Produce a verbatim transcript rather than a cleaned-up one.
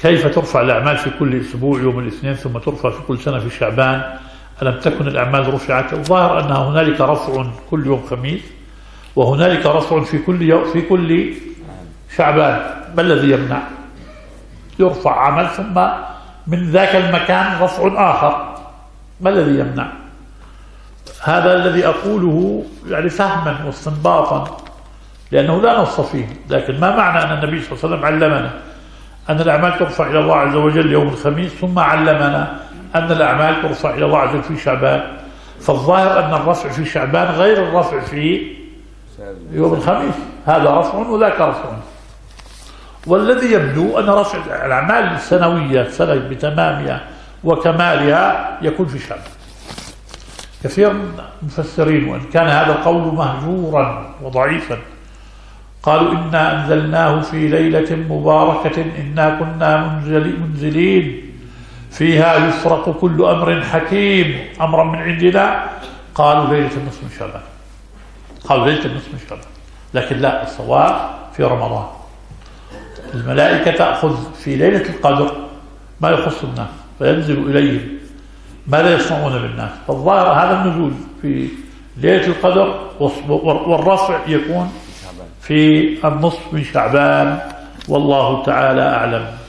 كيف ترفع الأعمال في كل أسبوع يوم الاثنين ثم ترفع في كل سنة في شعبان؟ ألم تكن الأعمال رفعت؟ الظاهر أن هنالك رفع كل يوم خميس وهنالك رفع في كل يوم في كل شعبان. ما الذي يمنع؟ يرفع عمل ثم من ذاك المكان رفع آخر، ما الذي يمنع؟ هذا الذي أقوله يعني فهما واستنباطا، لأنه لا نص فيه. لكن ما معنى أن النبي صلى الله عليه وسلم علمنا أن الأعمال ترفع إلى الله عز وجل يوم الخميس ثم علمنا أن الأعمال ترفع إلى الله عز وجل في شعبان؟ فالظاهر أن الرفع في شعبان غير الرفع في يوم الخميس، هذا رفع وذاك رفع. والذي يبدو أن رفع الأعمال السنوية سنة بتمامها وكمالها يكون في شعبان. كثير من المفسرين وإن كان هذا القول مهجورا وضعيفا قالوا إنا أنزلناه في ليلة مباركة إنا كنا منزلين فيها يفرق كل أمر حكيم أمرا من عندنا. قالوا ليلة النصف من شعبان، قالوا ليلة النصف من شعبان، لكن لا، الصواب في رمضان. الملائكة تأخذ في ليلة القدر ما يخص الناس فينزل إليهم ماذا يصنعون بالناس. فالظاهر هذا النزول في ليلة القدر والرفع يكون في النصف من شعبان، والله تعالى أعلم.